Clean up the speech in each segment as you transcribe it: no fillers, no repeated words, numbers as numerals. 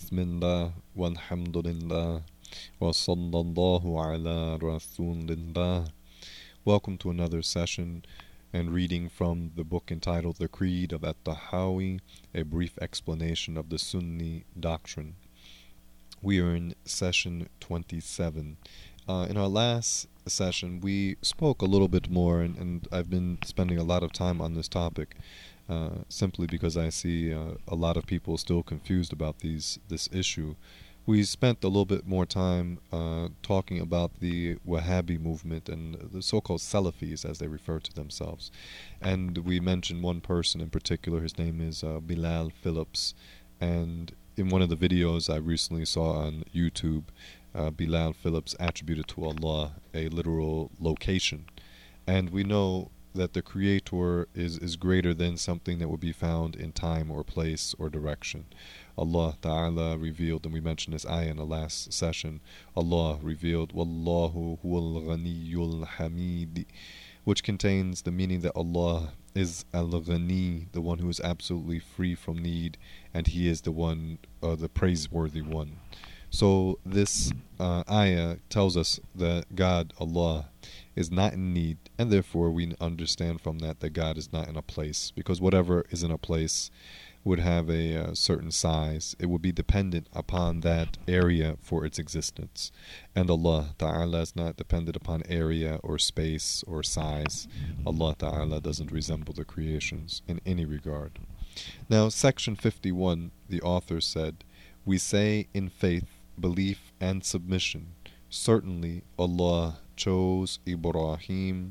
Bismillah walhamdulillah wa sallallahu ala rasulillah. Welcome to another session and reading from the book entitled The Creed of At-Tahawi, a brief explanation of the Sunni doctrine. We are in session 27. In our last session, we spoke a little bit more, and I've been spending a lot of time on this topic, simply because I see a lot of people still confused about this issue. We spent a little bit more time talking about the Wahhabi movement and the so-called Salafis, as they refer to themselves. And we mentioned one person in particular. His name is Bilal Phillips. And in one of the videos I recently saw on YouTube, Bilal Phillips attributed to Allah a literal location. And we know that the Creator is greater than something that would be found in time or place or direction. Allah Ta'ala revealed, and we mentioned this ayah in the last session, Allah revealed, Wallahu huwal ghaniyyul hamid, which contains the meaning that Allah is al-ghani, the one who is absolutely free from need, and He is the one, the praiseworthy one. So this ayah tells us that God, Allah, is not in need, and therefore we understand from that God is not in a place, because whatever is in a place would have a certain size. It would be dependent upon that area for its existence. And Allah Ta'ala is not dependent upon area or space or size. Allah Ta'ala doesn't resemble the creations in any regard. Now, section 51, the author said, we say in faith, belief and submission, certainly Allah chose Abraham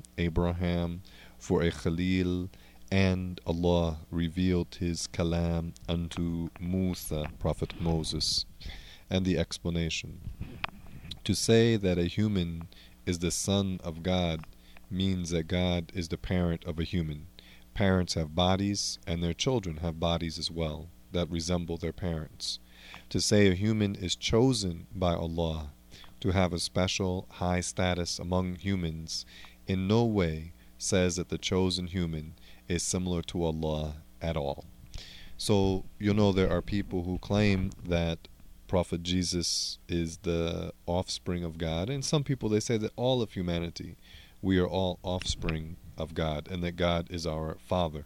for a Khalil, and Allah revealed His Kalam unto Musa, Prophet Moses. And the explanation. To say that a human is the son of God means that God is the parent of a human. Parents have bodies, and their children have bodies as well, that resemble their parents. To say a human is chosen by Allah to have a special high status among humans in no way says that the chosen human is similar to Allah at all. So, there are people who claim that Prophet Jesus is the offspring of God, and some people, they say that all of humanity, we are all offspring of God, and that God is our Father.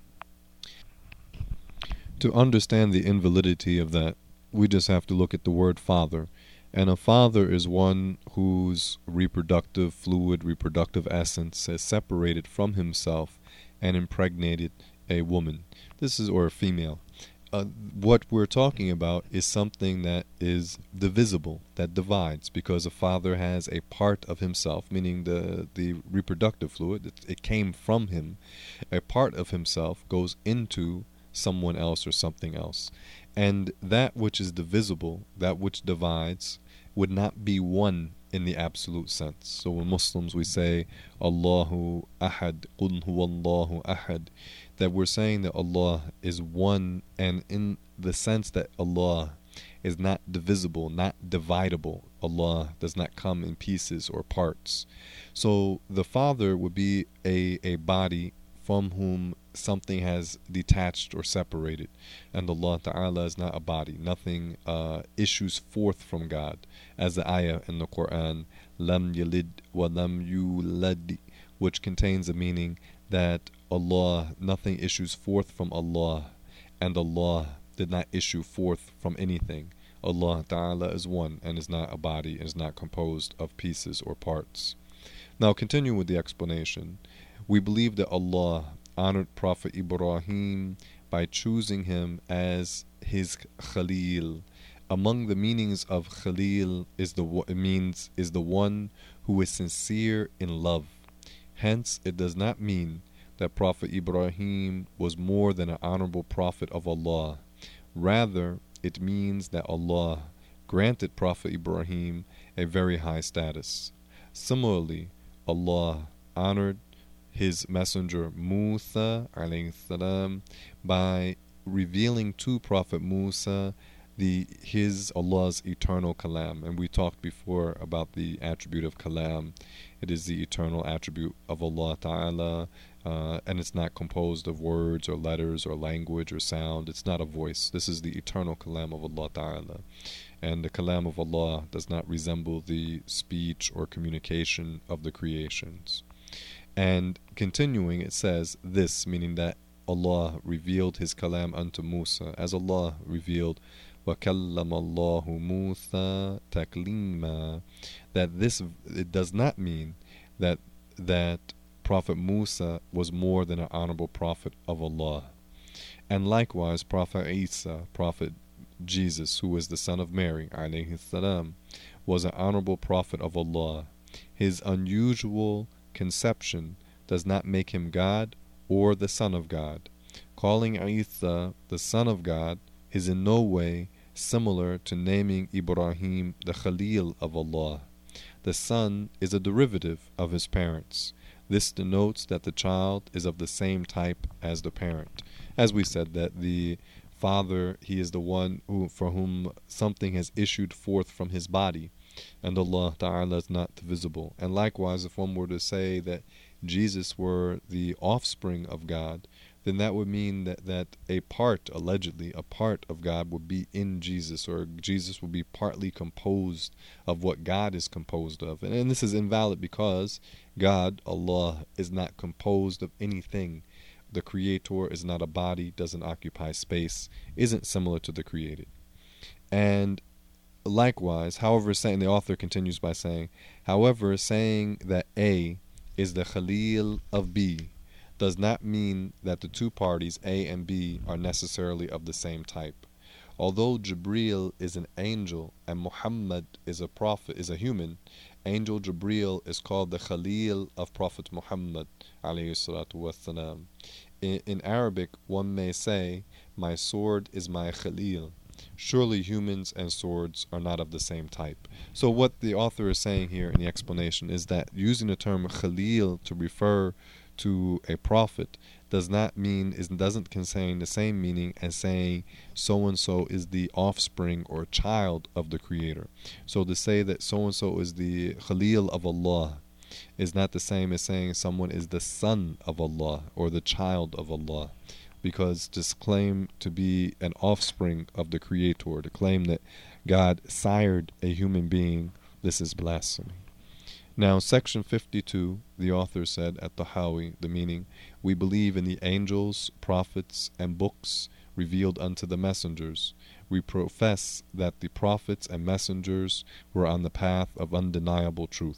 To understand the invalidity of that, we just have to look at the word father. And a father is one whose reproductive fluid, reproductive essence has separated from himself and impregnated a woman. Or a female. What we're talking about is something that is divisible, that divides, because a father has a part of himself, meaning the reproductive fluid, it came from him. A part of himself goes into someone else or something else. And that which is divisible, that which divides, would not be one in the absolute sense. So when Muslims we say Allahu Ahad, Qul huwallahu Ahad, that we're saying that Allah is one, and in the sense that Allah is not divisible, not dividable. Allah does not come in pieces or parts. So the Father would be a body from whom something has detached or separated, and Allah Ta'ala is not a body. Nothing issues forth from God, as the ayah in the Quran, Lam yalid wa lam yulad, which contains the meaning that Allah, nothing issues forth from Allah, and Allah did not issue forth from anything. Allah Ta'ala is one and is not a body, and is not composed of pieces or parts. Now, continuing with the explanation, we believe that Allah honored Prophet Ibrahim by choosing him as his Khalil. Among the meanings of Khalil is the one who is sincere in love. Hence, it does not mean that Prophet Ibrahim was more than an honorable prophet of Allah. Rather, it means that Allah granted Prophet Ibrahim a very high status. Similarly, Allah honored His messenger Musa alayhi salam by revealing to Prophet Musa Allah's eternal kalam. And we talked before about the attribute of kalam. It is the eternal attribute of Allah Ta'ala, and it's not composed of words or letters or language or sound. It's not a voice. This is the eternal kalam of Allah Ta'ala. And the kalam of Allah does not resemble the speech or communication of the creations. And continuing, it says this, meaning that Allah revealed His kalam unto Musa, as Allah revealed وَكَلَّمَ اللَّهُ مُوسَى تَكْلِيمًا. That this, it does not mean that Prophet Musa was more than an honorable prophet of Allah. And likewise, Prophet Isa, Prophet Jesus, who was the son of Mary, alayhi salam, was an honorable prophet of Allah. His unusual conception does not make him God or the son of God. Calling Isa the son of God is in no way similar to naming Ibrahim the Khalil of Allah. The son is a derivative of his parents. This denotes that the child is of the same type as the parent. As we said, that the father, he is the one for whom something has issued forth from his body, and Allah Ta'ala is not divisible. And likewise, if one were to say that Jesus were the offspring of God, then that would mean that a part, allegedly, a part of God would be in Jesus, or Jesus would be partly composed of what God is composed of. And this is invalid because God, Allah, is not composed of anything. The Creator is not a body, doesn't occupy space, isn't similar to the created. And likewise, the author continues by saying, however, saying that A is the Khalil of B does not mean that the two parties, A and B, are necessarily of the same type. Although Jibreel is an angel and Muhammad is a prophet, is a human, Angel Jibreel is called the Khalil of Prophet Muhammad alayhi salatu wassalam. In Arabic, one may say, my sword is my Khalil. Surely humans and swords are not of the same type. So what the author is saying here in the explanation is that using the term Khalil to refer to a prophet doesn't contain the same meaning as saying so and so is the offspring or child of the Creator. So to say that so and so is the Khalil of Allah is not the same as saying someone is the son of Allah or the child of Allah, because to claim to be an offspring of the Creator, to claim that God sired a human being, this is blasphemy. Now, section 52, the author said at Tahawi, the meaning, we believe in the angels, prophets, and books revealed unto the messengers. We profess that the prophets and messengers were on the path of undeniable truth.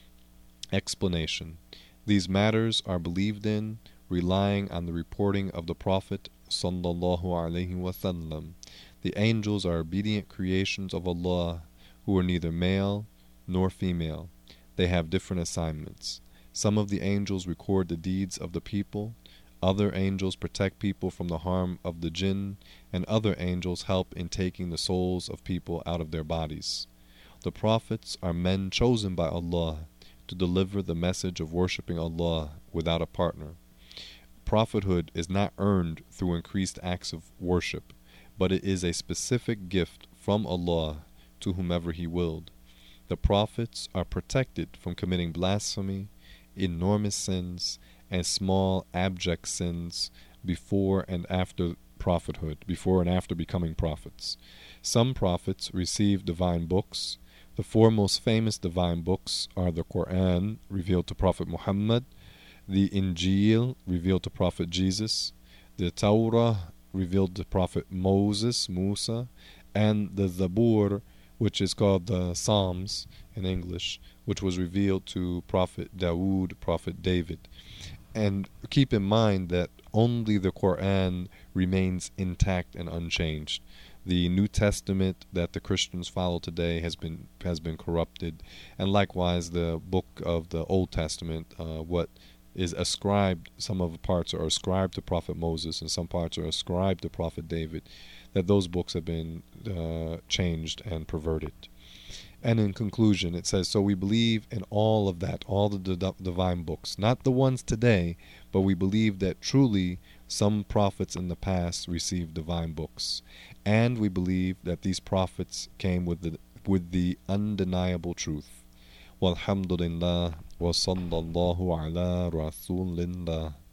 Explanation. These matters are believed in, relying on the reporting of the Prophet sallallahu alaihi wasallam. The angels are obedient creations of Allah who are neither male nor female. They have different assignments. Some of the angels record the deeds of the people, other angels protect people from the harm of the jinn, and other angels help in taking the souls of people out of their bodies. The prophets are men chosen by Allah to deliver the message of worshipping Allah without a partner. Prophethood is not earned through increased acts of worship, but it is a specific gift from Allah to whomever He willed. The prophets are protected from committing blasphemy, enormous sins, and small abject sins before and after prophethood, before and after becoming prophets. Some prophets receive divine books. The four most famous divine books are the Quran, revealed to Prophet Muhammad, the Injil, revealed to Prophet Jesus, the Torah, revealed to Prophet Moses, Musa, and the Zabur, which is called the Psalms in English, which was revealed to Prophet Dawood, Prophet David. And keep in mind that only the Quran remains intact and unchanged. The New Testament that the Christians follow today has been corrupted, and likewise the book of the Old Testament, what is ascribed, some of the parts are ascribed to Prophet Moses and some parts are ascribed to Prophet David, that those books have been changed and perverted. And in conclusion, it says, so we believe in all of that, all the divine books, not the ones today, but we believe that truly some prophets in the past received divine books. And we believe that these prophets came with the undeniable truth. Walhamdulillah wa sallallahu ala rasulillah.